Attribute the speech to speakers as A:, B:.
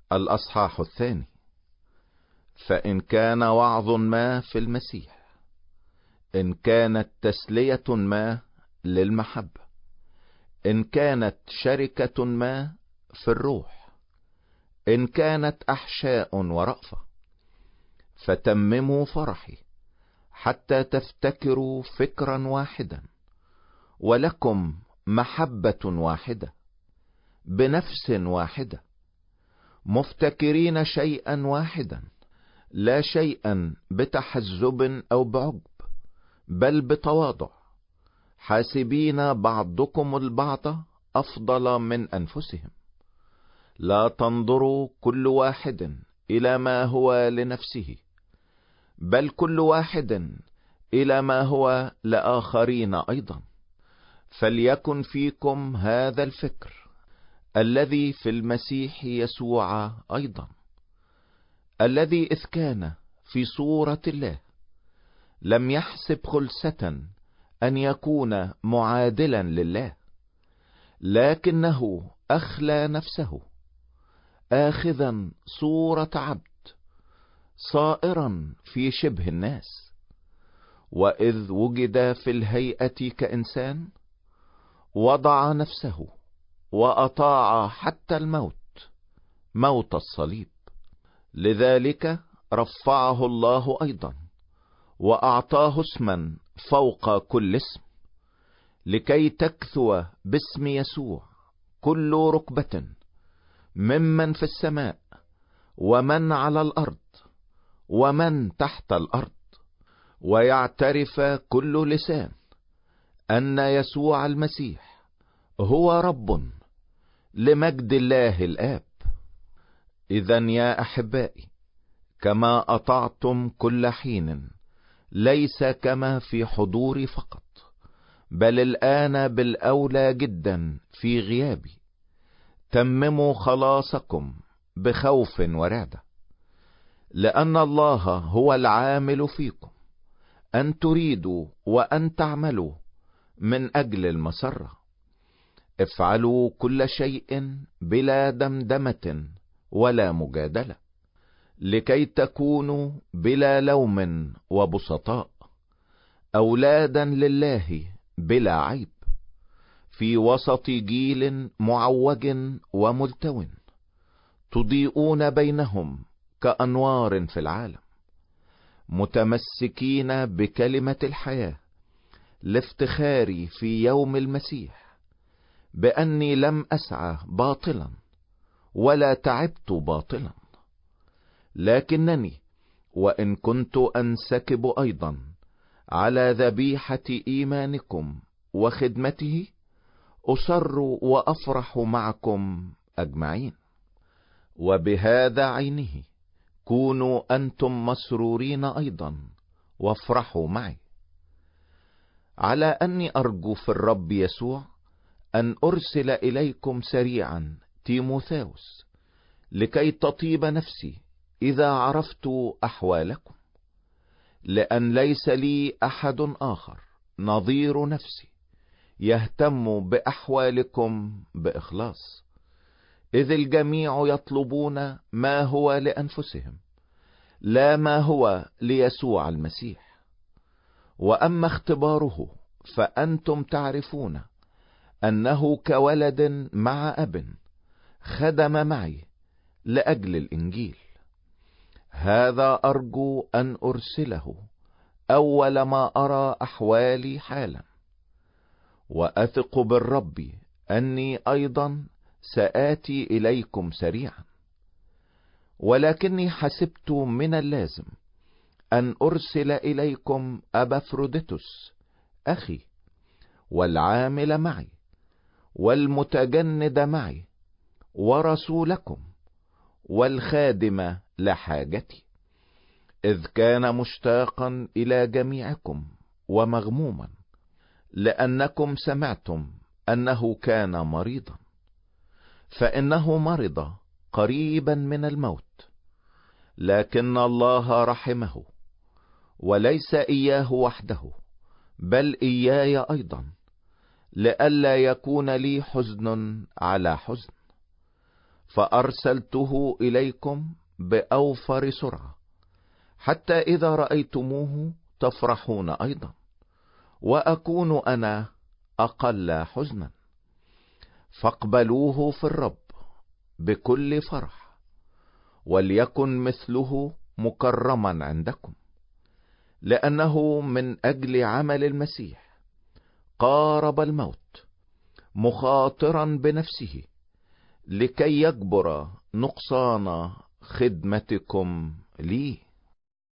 A: الأصحاح 2. فإن كان وعظ ما في المسيح، إن كانت تسلية ما للمحبة، إن كانت شركة ما في الروح، إن كانت أحشاء ورأفة، فتمموا فرحي حتى تفتكروا فكرا واحدا، ولكم محبة واحدة بنفس واحدة، مفتكرين شيئا واحدا، لا شيئا بتحزب أو بعجب، بل بتواضع، حاسبين بعضكم البعض أفضل من أنفسهم. لا تنظروا كل واحد إلى ما هو لنفسه، بل كل واحد إلى ما هو لآخرين أيضا. فليكن فيكم هذا الفكر الذي في المسيح يسوع أيضا، الذي إذ كان في صورة الله لم يحسب خلسة أن يكون معادلا لله، لكنه أخلى نفسه، آخذا صورة عبد، صائرا في شبه الناس، وإذ وجد في الهيئة كإنسان وضع نفسه وأطاع حتى الموت، موت الصليب. لذلك رفعه الله أيضا وأعطاه اسما فوق كل اسم، لكي تكثو باسم يسوع كل ركبة، ممن في السماء ومن على الأرض ومن تحت الأرض، ويعترف كل لسان أن يسوع المسيح هو رب، لمجد الله الآب. إذن يا أحبائي، كما أطعتم كل حين، ليس كما في حضوري فقط، بل الآن بالأولى جدا في غيابي، تمموا خلاصكم بخوف ورعدة، لأن الله هو العامل فيكم أن تريدوا وأن تعملوا من أجل المسرة. افعلوا كل شيء بلا دمدمة ولا مجادلة، لكي تكونوا بلا لوم وبسطاء، أولادا لله بلا عيب، في وسط جيل معوج وملتو، تضيئون بينهم كأنوار في العالم، متمسكين بكلمة الحياة، لافتخاري في يوم المسيح بأني لم أسعى باطلا ولا تعبت باطلا، لكنني وإن كنت أنسكب أيضا على ذبيحة إيمانكم وخدمته، أسر وأفرح معكم أجمعين. وبهذا عينه كونوا أنتم مسرورين أيضا وافرحوا معي، على أني أرجو في الرب يسوع أن أرسل إليكم سريعا تيموثاوس، لكي تطيب نفسي إذا عرفت أحوالكم، لأن ليس لي أحد آخر نظير نفسي يهتم بأحوالكم بإخلاص، إذ الجميع يطلبون ما هو لأنفسهم، لا ما هو ليسوع المسيح. وأما اختباره فأنتم تعرفون أنه كولد مع أب خدم معي لأجل الإنجيل. هذا أرجو أن أرسله أول ما أرى أحوالي حالا، وأثق بالرب أني أيضا سآتي إليكم سريعا. ولكني حسبت من اللازم أن أرسل إليكم أبافروديتوس أخي، والعامل معي والمتجند معي ورسولكم والخادم لحاجتي، إذ كان مشتاقا إلى جميعكم ومغموما، لأنكم سمعتم أنه كان مريضا، فإنه مرض قريبا من الموت، لكن الله رحمه، وليس إياه وحده بل إياي أيضا، لئلا يكون لي حزن على حزن. فأرسلته إليكم بأوفر سرعة، حتى إذا رأيتموه تفرحون أيضا، وأكون أنا أقل حزنا. فاقبلوه في الرب بكل فرح، وليكن مثله مكرما عندكم، لأنه من أجل عمل المسيح قارب الموت، مخاطرا بنفسه لكي يجبر نقصان خدمتكم لي.